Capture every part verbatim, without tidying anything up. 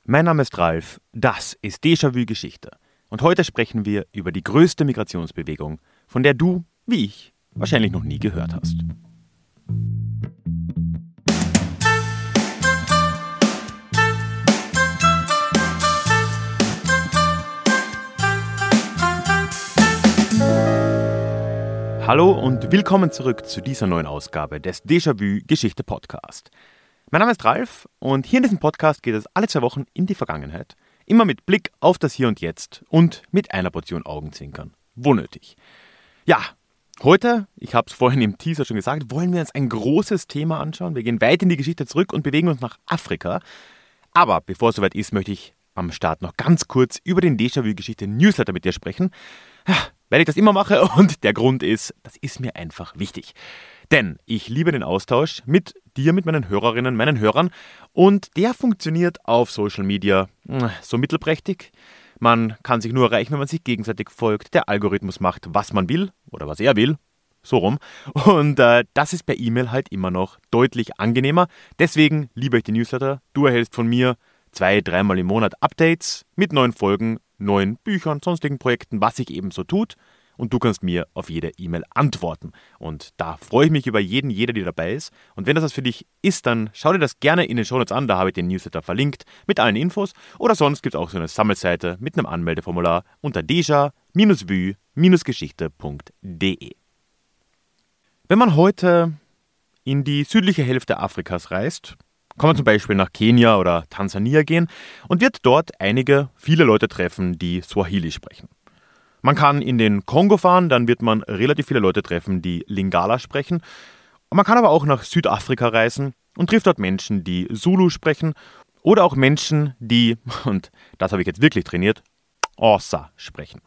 Mein Name ist Ralf, das ist Déjà-vu Geschichte und heute sprechen wir über die größte Migrationsbewegung, von der du, wie ich, wahrscheinlich noch nie gehört hast. Hallo und willkommen zurück zu dieser neuen Ausgabe des Déjà-vu Geschichte Podcast. Mein Name ist Ralf und hier in diesem Podcast geht es alle zwei Wochen in die Vergangenheit, immer mit Blick auf das Hier und Jetzt und mit einer Portion Augenzwinkern, wo nötig. Ja, heute, ich habe es vorhin im Teaser schon gesagt, wollen wir uns ein großes Thema anschauen. Wir gehen weit in die Geschichte zurück und bewegen uns nach Afrika. Aber bevor es soweit ist, möchte ich am Start noch ganz kurz über den Déjà-vu Geschichte Newsletter mit dir sprechen. Ja, weil ich das immer mache und der Grund ist, das ist mir einfach wichtig. Denn ich liebe den Austausch mit dir, mit meinen Hörerinnen, meinen Hörern und der funktioniert auf Social Media so mittelprächtig. Man kann sich nur erreichen, wenn man sich gegenseitig folgt. Der Algorithmus macht, was man will oder was er will, so rum. Und äh, das ist per E-Mail halt immer noch deutlich angenehmer. Deswegen liebe ich die Newsletter. Du erhältst von mir zwei, dreimal im Monat Updates mit neuen Folgen, neuen Büchern, sonstigen Projekten, was sich eben so tut. Und du kannst mir auf jede E-Mail antworten. Und da freue ich mich über jeden, jeder, der dabei ist. Und wenn das was für dich ist, dann schau dir das gerne in den Shownotes an. Da habe ich den Newsletter verlinkt mit allen Infos. Oder sonst gibt es auch so eine Sammelseite mit einem Anmeldeformular unter deja vu geschichte punkt de. Wenn man heute in die südliche Hälfte Afrikas reist, kann man zum Beispiel nach Kenia oder Tansania gehen und wird dort einige, viele Leute treffen, die Swahili sprechen. Man kann in den Kongo fahren, dann wird man relativ viele Leute treffen, die Lingala sprechen. Man kann aber auch nach Südafrika reisen und trifft dort Menschen, die Zulu sprechen oder auch Menschen, die, und das habe ich jetzt wirklich trainiert, Xhosa sprechen.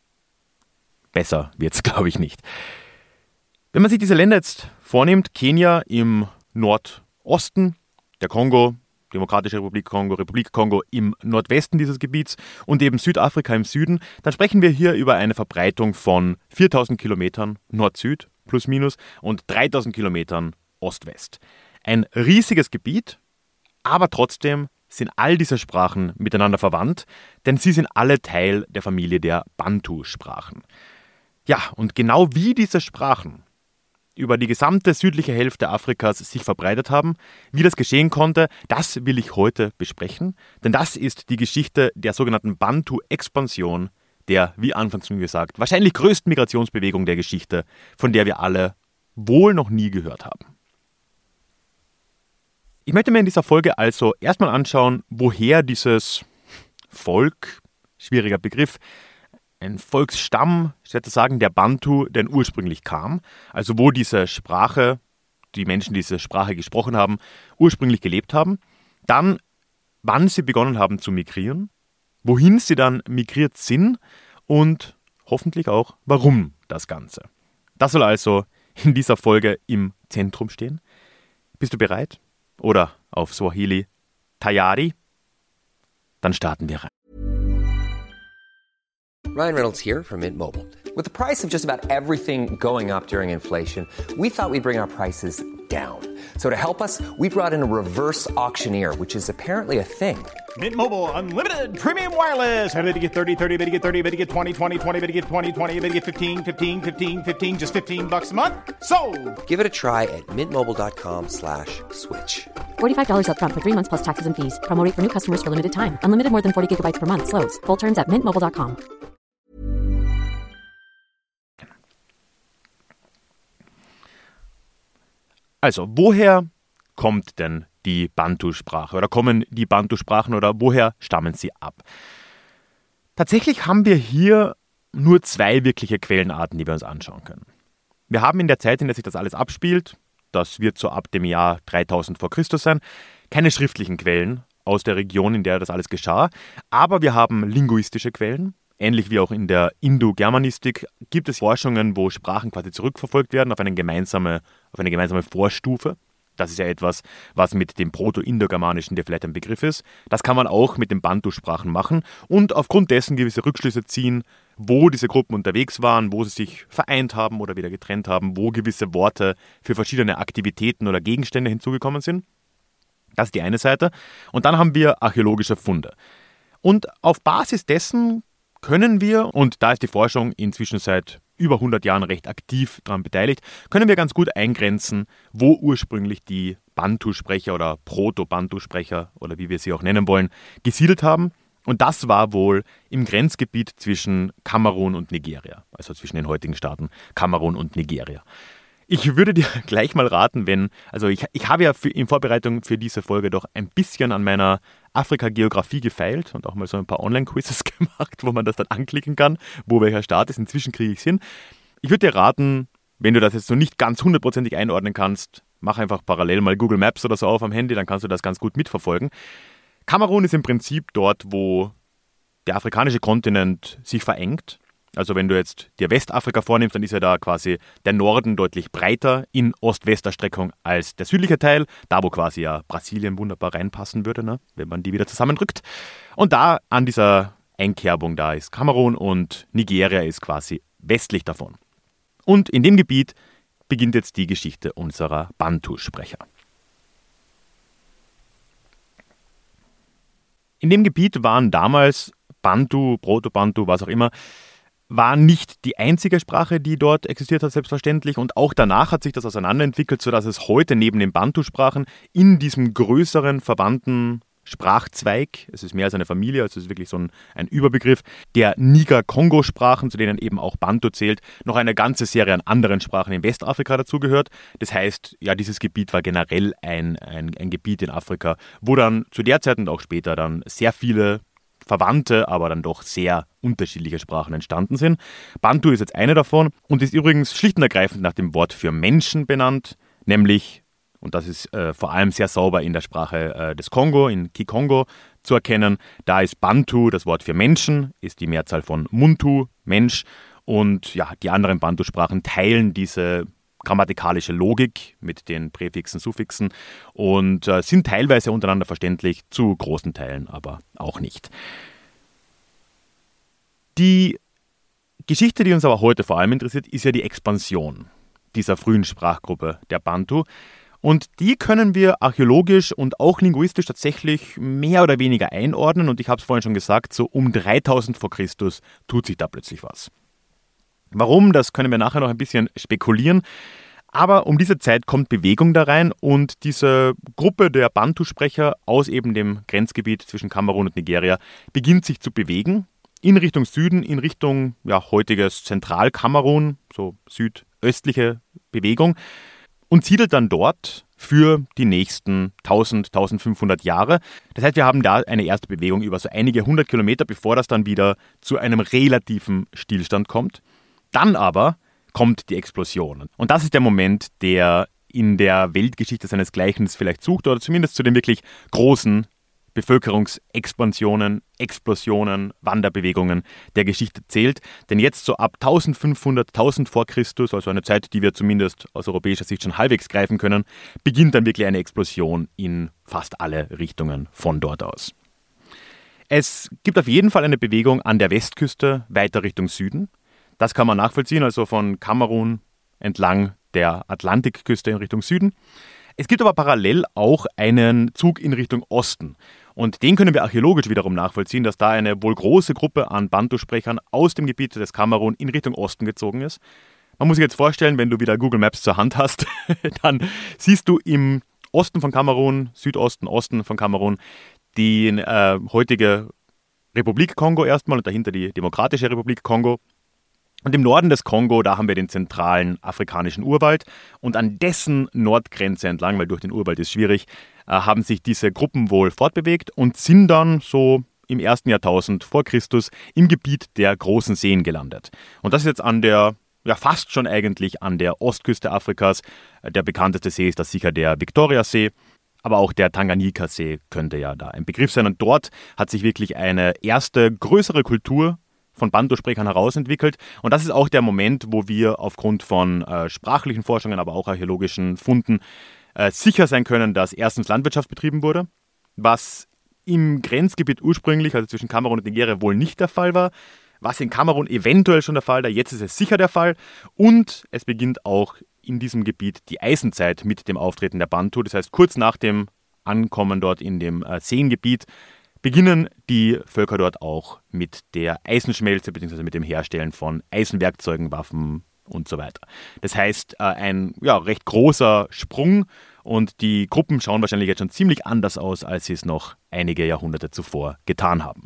Besser wird's, glaube ich, nicht. Wenn man sich diese Länder jetzt vornimmt, Kenia im Nordosten, der Kongo, Demokratische Republik Kongo, Republik Kongo im Nordwesten dieses Gebiets und eben Südafrika im Süden, dann sprechen wir hier über eine Verbreitung von viertausend Kilometern Nord-Süd plus minus und dreitausend Kilometern Ost-West. Ein riesiges Gebiet, aber trotzdem sind all diese Sprachen miteinander verwandt, denn sie sind alle Teil der Familie der Bantu-Sprachen. Ja, und genau wie diese Sprachen über die gesamte südliche Hälfte Afrikas sich verbreitet haben. Wie das geschehen konnte, das will ich heute besprechen, denn das ist die Geschichte der sogenannten Bantu-Expansion, der, wie anfangs schon gesagt, wahrscheinlich größten Migrationsbewegung der Geschichte, von der wir alle wohl noch nie gehört haben. Ich möchte mir in dieser Folge also erstmal anschauen, woher dieses Volk, schwieriger Begriff, ein Volksstamm, ich hätte sagen, der Bantu, denn ursprünglich kam, also wo diese Sprache, die Menschen, die diese Sprache gesprochen haben, ursprünglich gelebt haben, dann, wann sie begonnen haben zu migrieren, wohin sie dann migriert sind und hoffentlich auch, warum das Ganze. Das soll also in dieser Folge im Zentrum stehen. Bist du bereit? Oder auf Swahili Tayari? Dann starten wir rein. Ryan Reynolds here from Mint Mobile. With the price of just about everything going up during inflation, we thought we'd bring our prices down. So to help us, we brought in a reverse auctioneer, which is apparently a thing. Mint Mobile Unlimited Premium Wireless. How to get thirty, thirty, how to get thirty, how to get twenty, twenty, twenty, how to get twenty, twenty, how to get fifteen, fifteen, fifteen, fifteen, just fifteen bucks a month? Sold! Give it a try at mintmobile.com slash switch. forty-five dollars up front for three months plus taxes and fees. Promo rate for new customers for limited time. Unlimited more than forty gigabytes per month. Slows full terms at mint mobile dot com. Also, woher kommt denn die Bantu-Sprache oder kommen die Bantu-Sprachen oder woher stammen sie ab? Tatsächlich haben wir hier nur zwei wirkliche Quellenarten, die wir uns anschauen können. Wir haben in der Zeit, in der sich das alles abspielt, das wird so ab dem Jahr dreitausend vor Christus sein, keine schriftlichen Quellen aus der Region, in der das alles geschah, aber wir haben linguistische Quellen. Ähnlich wie auch in der Indo-Germanistik gibt es Forschungen, wo Sprachen quasi zurückverfolgt werden auf eine gemeinsame, auf eine gemeinsame Vorstufe. Das ist ja etwas, was mit dem Proto-Indo-Germanischen dir vielleicht ein Begriff ist. Das kann man auch mit den Bantu-Sprachen machen und aufgrund dessen gewisse Rückschlüsse ziehen, wo diese Gruppen unterwegs waren, wo sie sich vereint haben oder wieder getrennt haben, wo gewisse Worte für verschiedene Aktivitäten oder Gegenstände hinzugekommen sind. Das ist die eine Seite. Und dann haben wir archäologische Funde. Und auf Basis dessen können wir, und da ist die Forschung inzwischen seit über hundert Jahren recht aktiv daran beteiligt, können wir ganz gut eingrenzen, wo ursprünglich die Bantu-Sprecher oder Proto-Bantu-Sprecher oder wie wir sie auch nennen wollen, gesiedelt haben. Und das war wohl im Grenzgebiet zwischen Kamerun und Nigeria, also zwischen den heutigen Staaten Kamerun und Nigeria. Ich würde dir gleich mal raten, wenn, also ich, ich habe ja für, in Vorbereitung für diese Folge doch ein bisschen an meiner Afrika-Geografie gefeilt und auch mal so ein paar Online-Quizzes gemacht, wo man das dann anklicken kann, wo welcher Staat ist. Inzwischen kriege ich es hin. Ich würde dir raten, wenn du das jetzt so nicht ganz hundertprozentig einordnen kannst, mach einfach parallel mal Google Maps oder so auf am Handy, dann kannst du das ganz gut mitverfolgen. Kamerun ist im Prinzip dort, wo der afrikanische Kontinent sich verengt. Also wenn du jetzt dir Westafrika vornimmst, dann ist ja da quasi der Norden deutlich breiter in Ost-West-Erstreckung als der südliche Teil, da wo quasi ja Brasilien wunderbar reinpassen würde, ne, wenn man die wieder zusammendrückt. Und da an dieser Einkerbung, da ist Kamerun und Nigeria ist quasi westlich davon. Und in dem Gebiet beginnt jetzt die Geschichte unserer Bantu-Sprecher. In dem Gebiet waren damals Bantu, Proto-Bantu, was auch immer, war nicht die einzige Sprache, die dort existiert hat, selbstverständlich. Und auch danach hat sich das auseinanderentwickelt, sodass es heute neben den Bantu-Sprachen in diesem größeren verwandten Sprachzweig, es ist mehr als eine Familie, also es ist wirklich so ein, ein Überbegriff, der Niger-Kongo-Sprachen, zu denen eben auch Bantu zählt, noch eine ganze Serie an anderen Sprachen in Westafrika dazugehört. Das heißt, ja, dieses Gebiet war generell ein, ein, ein Gebiet in Afrika, wo dann zu der Zeit und auch später dann sehr viele verwandte, aber dann doch sehr unterschiedliche Sprachen entstanden sind. Bantu ist jetzt eine davon und ist übrigens schlicht und ergreifend nach dem Wort für Menschen benannt, nämlich, und das ist äh, vor allem sehr sauber in der Sprache äh, des Kongo, in Kikongo zu erkennen, da ist Bantu, das Wort für Menschen, ist die Mehrzahl von Muntu, Mensch, und ja, die anderen Bantu-Sprachen teilen diese grammatikalische Logik mit den Präfixen, Suffixen und äh, sind teilweise untereinander verständlich, zu großen Teilen aber auch nicht. Die Geschichte, die uns aber heute vor allem interessiert, ist ja die Expansion dieser frühen Sprachgruppe der Bantu. Und die können wir archäologisch und auch linguistisch tatsächlich mehr oder weniger einordnen. Und ich habe es vorhin schon gesagt, so um dreitausend vor Christus tut sich da plötzlich was. Warum, das können wir nachher noch ein bisschen spekulieren. Aber um diese Zeit kommt Bewegung da rein und diese Gruppe der Bantu-Sprecher aus eben dem Grenzgebiet zwischen Kamerun und Nigeria beginnt sich zu bewegen in Richtung Süden, in Richtung ja, heutiges Zentralkamerun, so südöstliche Bewegung, und siedelt dann dort für die nächsten tausend, eintausendfünfhundert Jahre. Das heißt, wir haben da eine erste Bewegung über so einige hundert Kilometer, bevor das dann wieder zu einem relativen Stillstand kommt. Dann aber kommt die Explosion. Und das ist der Moment, der in der Weltgeschichte seinesgleichen vielleicht sucht oder zumindest zu den wirklich großen Bevölkerungsexpansionen, Explosionen, Wanderbewegungen der Geschichte zählt. Denn jetzt so ab eintausendfünfhundert, tausend vor Christus, also eine Zeit, die wir zumindest aus europäischer Sicht schon halbwegs greifen können, beginnt dann wirklich eine Explosion in fast alle Richtungen von dort aus. Es gibt auf jeden Fall eine Bewegung an der Westküste weiter Richtung Süden. Das kann man nachvollziehen, also von Kamerun entlang der Atlantikküste in Richtung Süden. Es gibt aber parallel auch einen Zug in Richtung Osten. Und den können wir archäologisch wiederum nachvollziehen, dass da eine wohl große Gruppe an Bantu-Sprechern aus dem Gebiet des Kamerun in Richtung Osten gezogen ist. Man muss sich jetzt vorstellen, wenn du wieder Google Maps zur Hand hast, dann siehst du im Osten von Kamerun, Südosten, Osten von Kamerun, die äh, heutige Republik Kongo erstmal und dahinter die Demokratische Republik Kongo. Und im Norden des Kongo, da haben wir den zentralen afrikanischen Urwald und an dessen Nordgrenze entlang, weil durch den Urwald ist schwierig, äh, haben sich diese Gruppen wohl fortbewegt und sind dann so im ersten Jahrtausend vor Christus im Gebiet der großen Seen gelandet. Und das ist jetzt an der, ja fast schon eigentlich an der Ostküste Afrikas. Der bekannteste See ist das sicher der Victoriasee, aber auch der Tanganyika-See könnte ja da ein Begriff sein. Und dort hat sich wirklich eine erste größere Kultur von Bantu-Sprechern herausentwickelt. Und das ist auch der Moment, wo wir aufgrund von äh, sprachlichen Forschungen, aber auch archäologischen Funden äh, sicher sein können, dass erstens Landwirtschaft betrieben wurde, was im Grenzgebiet ursprünglich, also zwischen Kamerun und Nigeria, wohl nicht der Fall war, was in Kamerun eventuell schon der Fall war, jetzt ist es sicher der Fall. Und es beginnt auch in diesem Gebiet die Eisenzeit mit dem Auftreten der Bantu. Das heißt, kurz nach dem ankommen dort in dem äh, Seengebiet, beginnen die Völker dort auch mit der Eisenschmelze bzw. mit dem Herstellen von Eisenwerkzeugen, Waffen und so weiter. Das heißt, äh, ein ja, recht großer Sprung und die Gruppen schauen wahrscheinlich jetzt schon ziemlich anders aus, als sie es noch einige Jahrhunderte zuvor getan haben.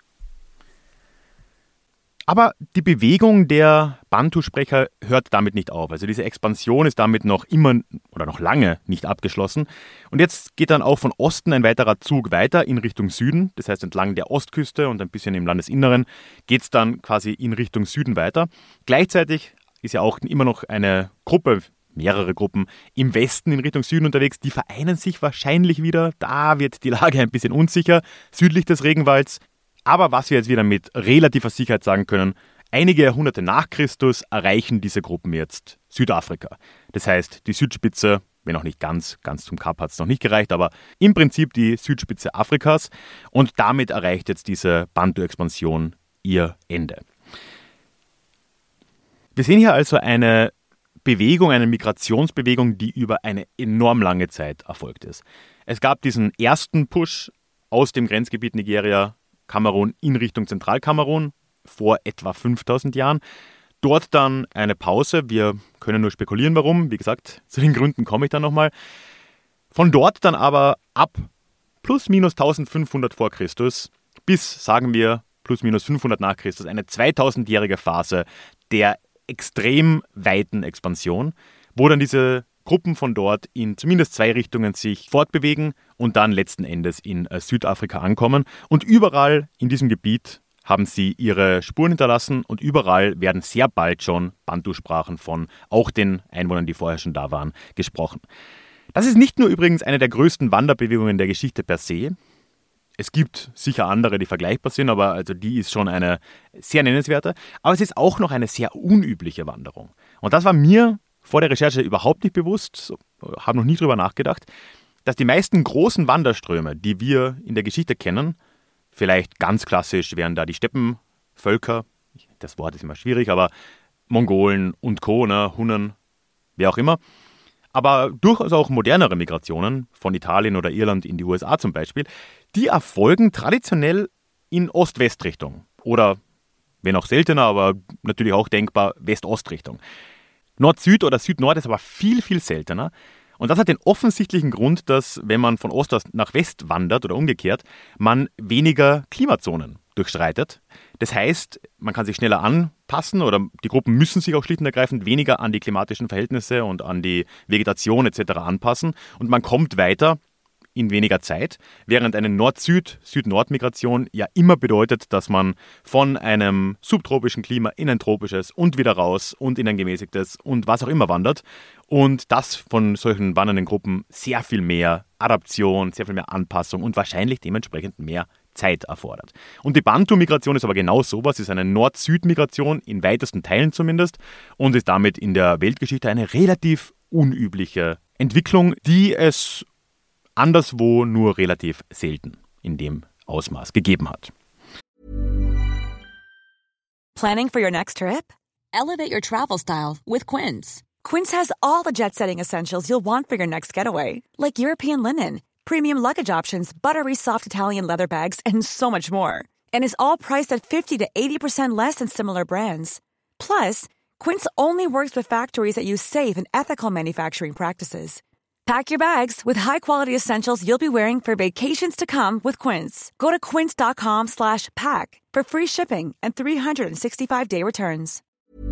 Aber die Bewegung der Bantu-Sprecher hört damit nicht auf. Also diese Expansion ist damit noch immer oder noch lange nicht abgeschlossen. Und jetzt geht dann auch von Osten ein weiterer Zug weiter in Richtung Süden. Das heißt, entlang der Ostküste und ein bisschen im Landesinneren geht es dann quasi in Richtung Süden weiter. Gleichzeitig ist ja auch immer noch eine Gruppe, mehrere Gruppen im Westen in Richtung Süden unterwegs. Die vereinen sich wahrscheinlich wieder. Da wird die Lage ein bisschen unsicher, südlich des Regenwalds. Aber was wir jetzt wieder mit relativer Sicherheit sagen können, einige Jahrhunderte nach Christus erreichen diese Gruppen jetzt Südafrika. Das heißt, die Südspitze, wenn auch nicht ganz, ganz zum Kap hat es noch nicht gereicht, aber im Prinzip die Südspitze Afrikas. Und damit erreicht jetzt diese Bantu-Expansion ihr Ende. Wir sehen hier also eine Bewegung, eine Migrationsbewegung, die über eine enorm lange Zeit erfolgt ist. Es gab diesen ersten Push aus dem Grenzgebiet Nigeria, Kamerun in Richtung Zentralkamerun vor etwa fünftausend Jahren. Dort dann eine Pause. Wir können nur spekulieren, warum. Wie gesagt, zu den Gründen komme ich dann nochmal. Von dort dann aber ab plus minus eintausendfünfhundert vor Christus bis, sagen wir, plus minus fünfhundert nach Christus eine zweitausendjährige Phase der extrem weiten Expansion, wo dann diese Gruppen von dort in zumindest zwei Richtungen sich fortbewegen und dann letzten Endes in äh, Südafrika ankommen. Und überall in diesem Gebiet haben sie ihre Spuren hinterlassen und überall werden sehr bald schon Bantu-Sprachen von auch den Einwohnern, die vorher schon da waren, gesprochen. Das ist nicht nur übrigens eine der größten Wanderbewegungen der Geschichte per se. Es gibt sicher andere, die vergleichbar sind, aber also die ist schon eine sehr nennenswerte. Aber es ist auch noch eine sehr unübliche Wanderung. Und das war mir vor der Recherche überhaupt nicht bewusst, habe noch nie drüber nachgedacht, dass die meisten großen Wanderströme, die wir in der Geschichte kennen, vielleicht ganz klassisch wären da die Steppenvölker, das Wort ist immer schwierig, aber Mongolen und Co., ne, Hunnen, wer auch immer, aber durchaus auch modernere Migrationen von Italien oder Irland in die U S A zum Beispiel, die erfolgen traditionell in Ost-West-Richtung oder, wenn auch seltener, aber natürlich auch denkbar, West-Ost-Richtung. Nord-Süd oder Süd-Nord ist aber viel, viel seltener. Und das hat den offensichtlichen Grund, dass, wenn man von Ost nach West wandert oder umgekehrt, man weniger Klimazonen durchschreitet. Das heißt, man kann sich schneller anpassen oder die Gruppen müssen sich auch schlicht und ergreifend weniger an die klimatischen Verhältnisse und an die Vegetation et cetera anpassen. Und man kommt weiter in weniger Zeit, während eine Nord-Süd-, Süd-Nord-Migration ja immer bedeutet, dass man von einem subtropischen Klima in ein tropisches und wieder raus und in ein gemäßigtes und was auch immer wandert. Und das von solchen wandernden Gruppen sehr viel mehr Adaption, sehr viel mehr Anpassung und wahrscheinlich dementsprechend mehr Zeit erfordert. Und die Bantu-Migration ist aber genau sowas, ist eine Nord-Süd-Migration, in weitesten Teilen zumindest, und ist damit in der Weltgeschichte eine relativ unübliche Entwicklung, die es anderswo nur relativ selten in dem Ausmaß gegeben hat. Planning for your next trip? Elevate your travel style with Quince. Quince has all the jet-setting essentials you'll want for your next getaway, like European linen, premium luggage options, buttery soft Italian leather bags, and so much more. And is all priced at fifty to eighty percent less than similar brands. Plus, Quince only works with factories that use safe and ethical manufacturing practices. Pack your bags with high-quality essentials you'll be wearing for vacations to come with Quince. Go to quince.com slash pack for free shipping and three sixty-five day returns.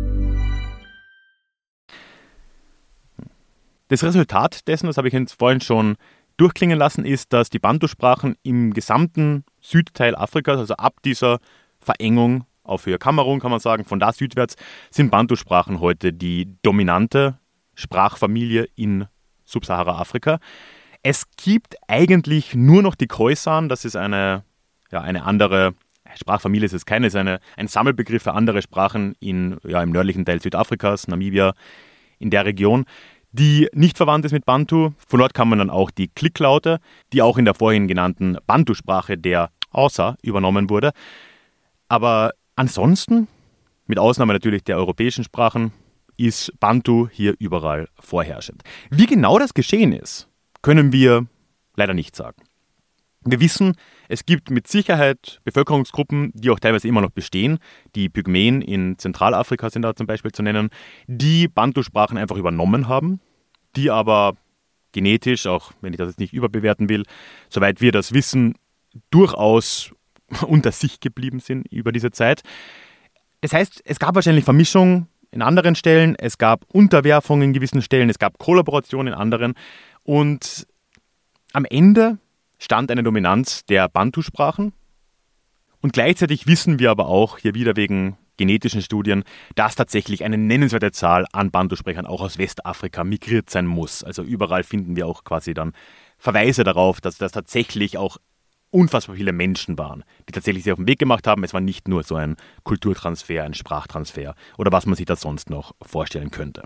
Das Resultat dessen, das habe ich jetzt vorhin schon durchklingen lassen, ist, dass die Bantu-Sprachen im gesamten Südteil Afrikas, also ab dieser Verengung auf Höhe Kamerun, kann man sagen, von da südwärts, sind Bantu-Sprachen heute die dominante Sprachfamilie in Subsahara-Afrika. Es gibt eigentlich nur noch die Khoisan, das ist eine, ja, eine andere Sprachfamilie, ist es keine, ist eine, ein Sammelbegriff für andere Sprachen in, ja, im nördlichen Teil Südafrikas, Namibia, in der Region, die nicht verwandt ist mit Bantu. Von dort kann man dann auch die Klicklaute, die auch in der vorhin genannten Bantu-Sprache der Xhosa übernommen wurde. Aber ansonsten, mit Ausnahme natürlich der europäischen Sprachen, ist Bantu hier überall vorherrschend. Wie genau das geschehen ist, können wir leider nicht sagen. Wir wissen, es gibt mit Sicherheit Bevölkerungsgruppen, die auch teilweise immer noch bestehen. Die Pygmäen in Zentralafrika sind da zum Beispiel zu nennen, die Bantu-Sprachen einfach übernommen haben, die aber genetisch, auch wenn ich das jetzt nicht überbewerten will, soweit wir das wissen, durchaus unter sich geblieben sind über diese Zeit. Das heißt, es gab wahrscheinlich Vermischung in anderen Stellen, es gab Unterwerfung in gewissen Stellen, es gab Kollaboration in anderen und am Ende stand eine Dominanz der Bantu-Sprachen. Und gleichzeitig wissen wir aber auch, hier wieder wegen genetischen Studien, dass tatsächlich eine nennenswerte Zahl an Bantu-Sprechern auch aus Westafrika migriert sein muss. Also überall finden wir auch quasi dann Verweise darauf, dass das tatsächlich auch unfassbar viele Menschen waren, die tatsächlich sich auf den Weg gemacht haben. Es war nicht nur so ein Kulturtransfer, ein Sprachtransfer oder was man sich da sonst noch vorstellen könnte.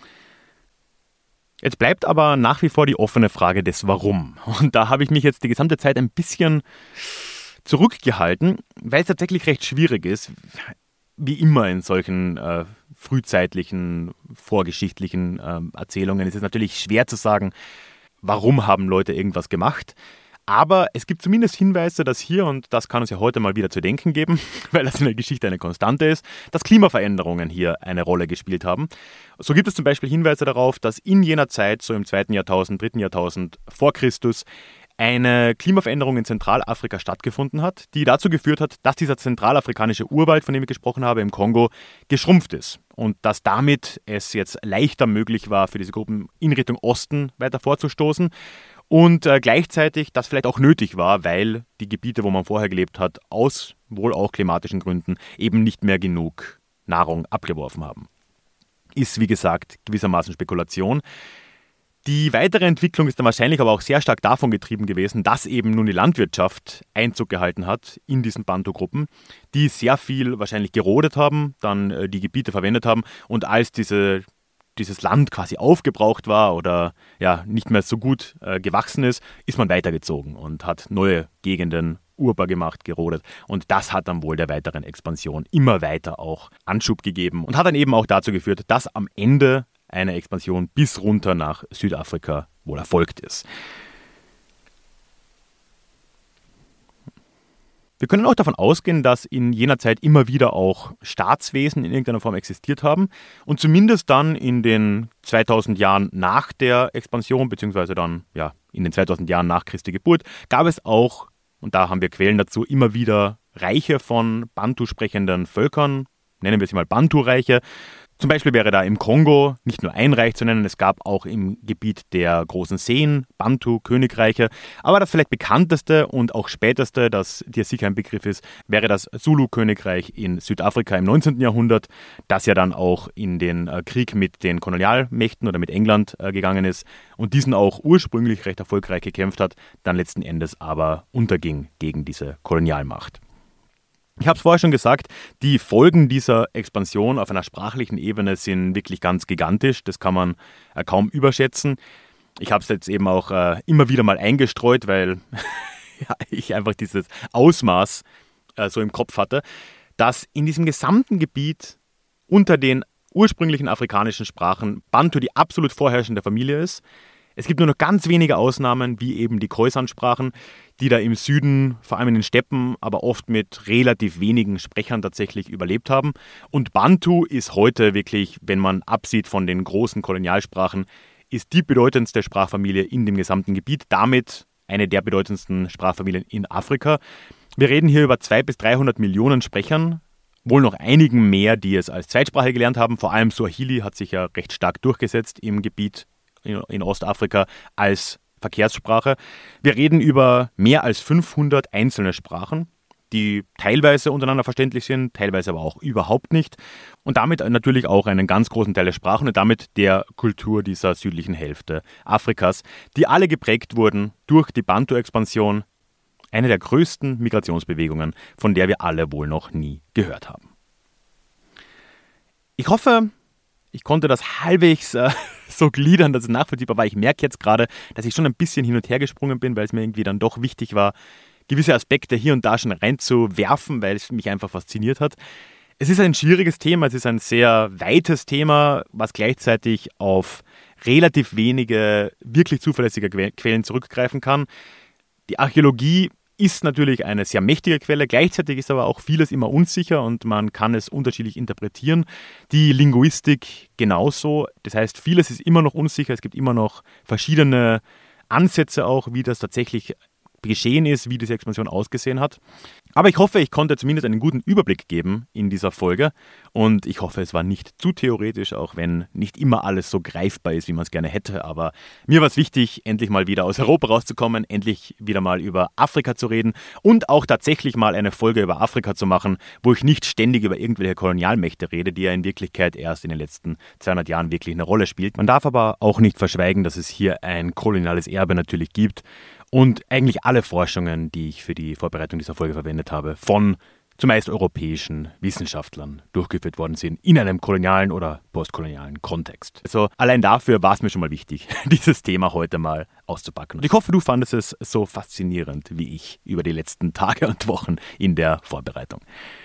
Jetzt bleibt aber nach wie vor die offene Frage des Warum. Und da habe ich mich jetzt die gesamte Zeit ein bisschen zurückgehalten, weil es tatsächlich recht schwierig ist, wie immer in solchen äh, frühzeitlichen, vorgeschichtlichen äh, Erzählungen. Es ist natürlich schwer zu sagen, warum haben Leute irgendwas gemacht. Aber es gibt zumindest Hinweise, dass hier, und das kann uns ja heute mal wieder zu denken geben, weil das in der Geschichte eine Konstante ist, dass Klimaveränderungen hier eine Rolle gespielt haben. So gibt es zum Beispiel Hinweise darauf, dass in jener Zeit, so im zweiten Jahrtausend, dritten Jahrtausend vor Christus, eine Klimaveränderung in Zentralafrika stattgefunden hat, die dazu geführt hat, dass dieser zentralafrikanische Urwald, von dem ich gesprochen habe, im Kongo, geschrumpft ist. Und dass damit es jetzt leichter möglich war, für diese Gruppen in Richtung Osten weiter vorzustoßen. Und äh, gleichzeitig das vielleicht auch nötig war, weil die Gebiete, wo man vorher gelebt hat, aus wohl auch klimatischen Gründen eben nicht mehr genug Nahrung abgeworfen haben. Ist, wie gesagt, gewissermaßen Spekulation. Die weitere Entwicklung ist dann wahrscheinlich aber auch sehr stark davon getrieben gewesen, dass eben nun die Landwirtschaft Einzug gehalten hat in diesen Bantu-Gruppen, die sehr viel wahrscheinlich gerodet haben, dann äh, die Gebiete verwendet haben und als diese dieses Land quasi aufgebraucht war oder ja nicht mehr so gut äh, gewachsen ist, ist man weitergezogen und hat neue Gegenden urbar gemacht, gerodet. Und das hat dann wohl der weiteren Expansion immer weiter auch Anschub gegeben und hat dann eben auch dazu geführt, dass am Ende eine Expansion bis runter nach Südafrika wohl erfolgt ist. Wir können auch davon ausgehen, dass in jener Zeit immer wieder auch Staatswesen in irgendeiner Form existiert haben und zumindest dann in den zweitausend Jahren nach der Expansion, beziehungsweise dann ja in den zweitausend Jahren nach Christi Geburt, gab es auch, und da haben wir Quellen dazu, immer wieder Reiche von Bantu sprechenden Völkern, nennen wir sie mal Bantu-Reiche. Zum Beispiel wäre da im Kongo nicht nur ein Reich zu nennen, es gab auch im Gebiet der großen Seen Bantu-Königreiche. Aber das vielleicht bekannteste und auch späteste, das dir sicher ein Begriff ist, wäre das Zulu-Königreich in Südafrika im neunzehnten Jahrhundert, das ja dann auch in den äh, Krieg mit den Kolonialmächten oder mit England äh, gegangen ist und diesen auch ursprünglich recht erfolgreich gekämpft hat, dann letzten Endes aber unterging gegen diese Kolonialmacht. Ich habe es vorher schon gesagt, die Folgen dieser Expansion auf einer sprachlichen Ebene sind wirklich ganz gigantisch. Das kann man äh, kaum überschätzen. Ich habe es jetzt eben auch äh, immer wieder mal eingestreut, weil ja, ich einfach dieses Ausmaß äh, so im Kopf hatte, dass in diesem gesamten Gebiet unter den ursprünglichen afrikanischen Sprachen Bantu die absolut vorherrschende Familie ist. Es gibt nur noch ganz wenige Ausnahmen, wie eben die Khoisan-Sprachen, die da im Süden, vor allem in den Steppen, aber oft mit relativ wenigen Sprechern tatsächlich überlebt haben. Und Bantu ist heute wirklich, wenn man absieht von den großen Kolonialsprachen, ist die bedeutendste Sprachfamilie in dem gesamten Gebiet, damit eine der bedeutendsten Sprachfamilien in Afrika. Wir reden hier über zweihundert bis dreihundert Millionen Sprechern, wohl noch einigen mehr, die es als Zweitsprache gelernt haben. Vor allem Swahili hat sich ja recht stark durchgesetzt im Gebiet in Ostafrika als Verkehrssprache. Wir reden über mehr als fünfhundert einzelne Sprachen, die teilweise untereinander verständlich sind, teilweise aber auch überhaupt nicht. Und damit natürlich auch einen ganz großen Teil der Sprachen und damit der Kultur dieser südlichen Hälfte Afrikas, die alle geprägt wurden durch die Bantu-Expansion, eine der größten Migrationsbewegungen, von der wir alle wohl noch nie gehört haben. Ich hoffe, ich konnte das halbwegs äh, so gliedern, dass es nachvollziehbar war. Ich merke jetzt gerade, dass ich schon ein bisschen hin und her gesprungen bin, weil es mir irgendwie dann doch wichtig war, gewisse Aspekte hier und da schon reinzuwerfen, weil es mich einfach fasziniert hat. Es ist ein schwieriges Thema, es ist ein sehr weites Thema, was gleichzeitig auf relativ wenige wirklich zuverlässige Quellen zurückgreifen kann. Die Archäologie ist natürlich eine sehr mächtige Quelle, gleichzeitig ist aber auch vieles immer unsicher und man kann es unterschiedlich interpretieren. Die Linguistik genauso, das heißt, vieles ist immer noch unsicher, es gibt immer noch verschiedene Ansätze auch, wie das tatsächlich geschehen ist, wie diese Expansion ausgesehen hat. Aber ich hoffe, ich konnte zumindest einen guten Überblick geben in dieser Folge und ich hoffe, es war nicht zu theoretisch, auch wenn nicht immer alles so greifbar ist, wie man es gerne hätte. Aber mir war es wichtig, endlich mal wieder aus Europa rauszukommen, endlich wieder mal über Afrika zu reden und auch tatsächlich mal eine Folge über Afrika zu machen, wo ich nicht ständig über irgendwelche Kolonialmächte rede, die ja in Wirklichkeit erst in den letzten zweihundert Jahren wirklich eine Rolle spielt. Man darf aber auch nicht verschweigen, dass es hier ein koloniales Erbe natürlich gibt. Und eigentlich alle Forschungen, die ich für die Vorbereitung dieser Folge verwendet habe, von zumeist europäischen Wissenschaftlern durchgeführt worden sind, in einem kolonialen oder postkolonialen Kontext. Also allein dafür war es mir schon mal wichtig, dieses Thema heute mal auszupacken. Und ich hoffe, du fandest es so faszinierend wie ich über die letzten Tage und Wochen in der Vorbereitung.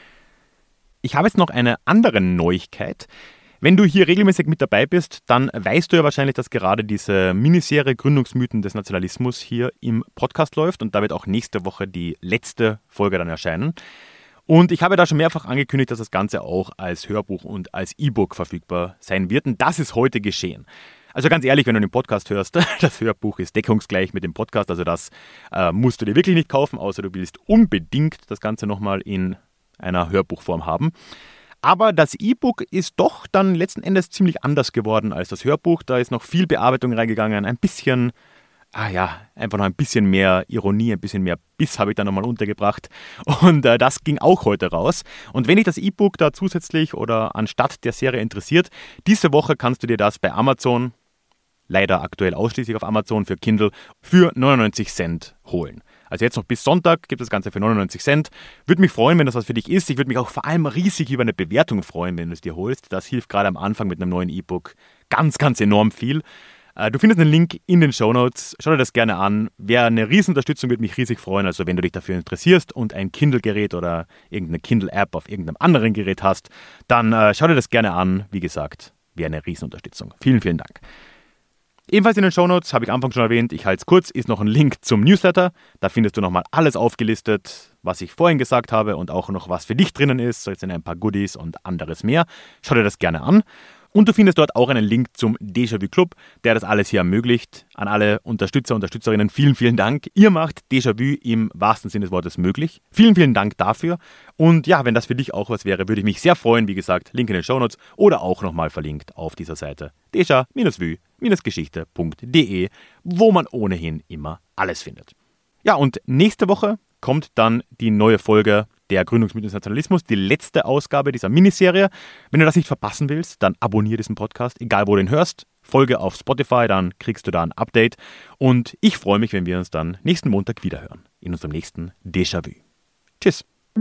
Ich habe jetzt noch eine andere Neuigkeit. Wenn du hier regelmäßig mit dabei bist, dann weißt du ja wahrscheinlich, dass gerade diese Miniserie Gründungsmythen des Nationalismus hier im Podcast läuft und da wird auch nächste Woche die letzte Folge dann erscheinen. Und ich habe da schon mehrfach angekündigt, dass das Ganze auch als Hörbuch und als E-Book verfügbar sein wird und das ist heute geschehen. Also ganz ehrlich, wenn du den Podcast hörst, das Hörbuch ist deckungsgleich mit dem Podcast, also das äh, musst du dir wirklich nicht kaufen, außer du willst unbedingt das Ganze nochmal in einer Hörbuchform haben. Aber das E-Book ist doch dann letzten Endes ziemlich anders geworden als das Hörbuch. Da ist noch viel Bearbeitung reingegangen, ein bisschen, ah ja, einfach noch ein bisschen mehr Ironie, ein bisschen mehr Biss habe ich da nochmal untergebracht. Und äh, das ging auch heute raus. Und wenn dich das E-Book da zusätzlich oder anstatt der Serie interessiert, diese Woche kannst du dir das bei Amazon, leider aktuell ausschließlich auf Amazon für Kindle, für neunundneunzig Cent holen. Also jetzt noch bis Sonntag gibt es das Ganze für neunundneunzig Cent. Würde mich freuen, wenn das was für dich ist. Ich würde mich auch vor allem riesig über eine Bewertung freuen, wenn du es dir holst. Das hilft gerade am Anfang mit einem neuen E-Book ganz, ganz enorm viel. Du findest einen Link in den Shownotes. Schau dir das gerne an. Wäre eine Riesenunterstützung, würde mich riesig freuen. Also wenn du dich dafür interessierst und ein Kindle-Gerät oder irgendeine Kindle-App auf irgendeinem anderen Gerät hast, dann äh, schau dir das gerne an. Wie gesagt, wäre eine Riesenunterstützung. Vielen, vielen Dank. Ebenfalls in den Shownotes, habe ich am Anfang schon erwähnt, ich halte es kurz, ist noch ein Link zum Newsletter. Da findest du nochmal alles aufgelistet, was ich vorhin gesagt habe und auch noch was für dich drinnen ist. So jetzt sind ein paar Goodies und anderes mehr. Schau dir das gerne an. Und du findest dort auch einen Link zum Déjà-vu Club, der das alles hier ermöglicht. An alle Unterstützer, Unterstützerinnen, vielen, vielen Dank. Ihr macht Déjà-vu im wahrsten Sinne des Wortes möglich. Vielen, vielen Dank dafür. Und ja, wenn das für dich auch was wäre, würde ich mich sehr freuen. Wie gesagt, Link in den Shownotes oder auch nochmal verlinkt auf dieser Seite déjà-vu-geschichte punkt de, wo man ohnehin immer alles findet. Ja, und nächste Woche kommt dann die neue Folge der Gründungsmythen des Nationalismus, die letzte Ausgabe dieser Miniserie. Wenn du das nicht verpassen willst, dann abonniere diesen Podcast, egal wo du ihn hörst. Folge auf Spotify, dann kriegst du da ein Update. Und ich freue mich, wenn wir uns dann nächsten Montag wiederhören in unserem nächsten Déjà-vu. Tschüss.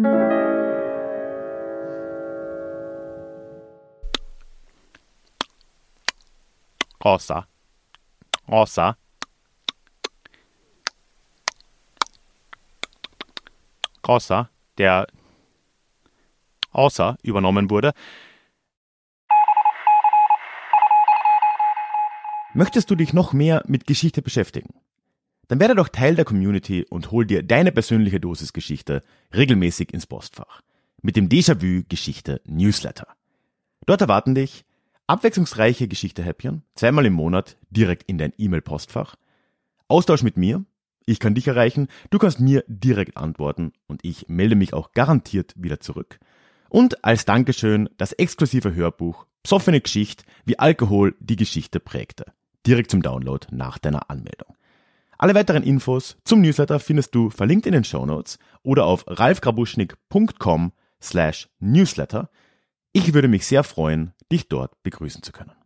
Rosa. Rosa. Rosa, der außer übernommen wurde. Möchtest du dich noch mehr mit Geschichte beschäftigen? Dann werde doch Teil der Community und hol dir deine persönliche Dosis Geschichte regelmäßig ins Postfach mit dem Déjà-vu Geschichte Newsletter. Dort erwarten dich abwechslungsreiche Geschichte-Häppchen, zweimal im Monat direkt in dein E-Mail-Postfach, Austausch mit mir. Ich kann dich erreichen, du kannst mir direkt antworten und ich melde mich auch garantiert wieder zurück. Und als Dankeschön das exklusive Hörbuch Psoffene Geschichte, wie Alkohol die Geschichte prägte. Direkt zum Download nach deiner Anmeldung. Alle weiteren Infos zum Newsletter findest du verlinkt in den Shownotes oder auf ralfgrabuschnik punkt com slash newsletter. Ich würde mich sehr freuen, dich dort begrüßen zu können.